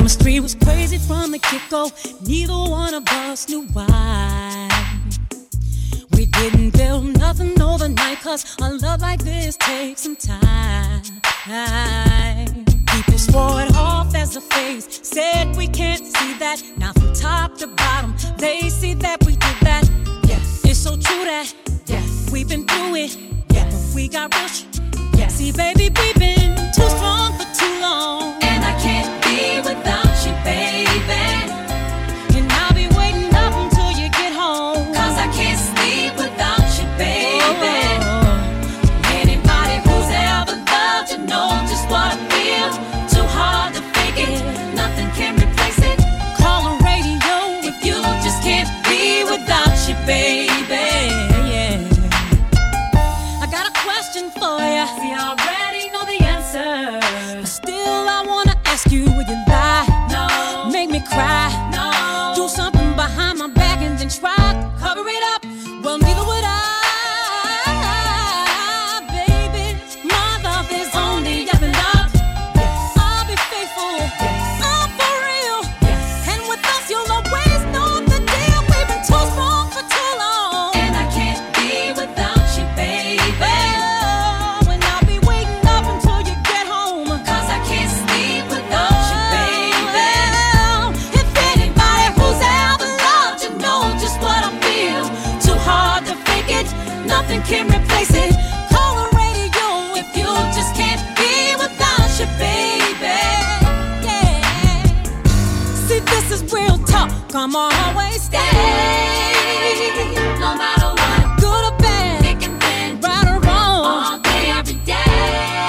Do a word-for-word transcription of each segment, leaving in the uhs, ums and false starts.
Chemistry was crazy from the get-go. Neither one of us knew why. We didn't build nothing overnight, cause a love like this takes some time. People swore it off as a phase, said we can't see that. Now from top to bottom, they see that we did that. Yes, it's so true that yes, we've been through it. Yes, but we got rich. Yes, see baby, we've been too strong for too long. And I can't be without you, baby. And I'll be waiting up until you get home, cause I can't sleep without you, baby. Oh. Anybody who's ever loved you know just what I feel. Too hard to fake it, nothing can replace it. Call the radio if you just can't be without you, baby. Yeah. I got a question for ya. See, I already know the answer, but still I wanna ask you, will you lie? No. Make me cry? No. Do something behind my back and then try to cover it up? Well, neither would I, baby. My love is only up and up. Yes. I'll be faithful. Yes. I'm for real. Yes. And with us, you'll always know the deal. We've been too strong for too long. And I can't be without you, baby. Oh, and I'll be waiting up until you get home, Cause I can't sleep without you, baby. Oh, if Anybody who's ever loved you know just what I feel. Too hard to fake it, nothing can replace it. call the radio If you just can't be without you, baby. yeah. See, this is real talk. I'ma always stay, No matter what, good or bad, thick and thin, right or wrong. all day, every day.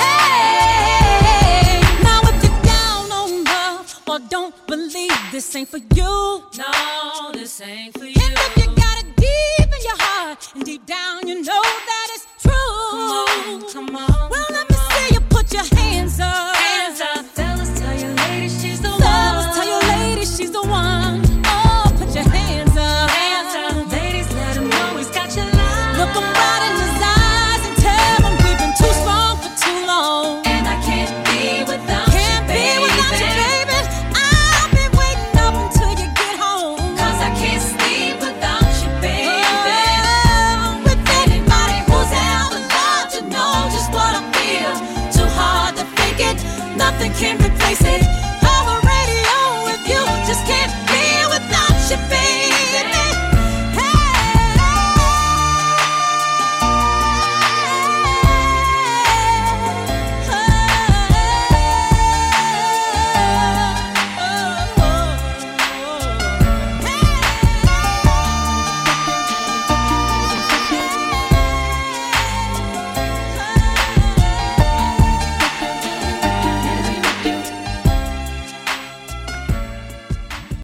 Hey, now if you're down on love or don't believe this ain't for you, No, this ain't for you. and if you got it deep in your heart and deep down you know that it's true, Come on, come on. well let me see you put your hands up. Hands up, fellas, tell your lady she's the Fellas, one. tell your lady she's the one. Oh, put your hands up. Hands up, ladies, let him know he's got your love. Look him right in his eyes and tell him we've been too strong for too long. And I can't be without Can't you, be baby. without you, baby. I've been waiting up until you get home. Cause I can't sleep without you, baby. Oh, with Anybody who's ever loved you know just what I feel. Too hard to fake it, nothing can replace it.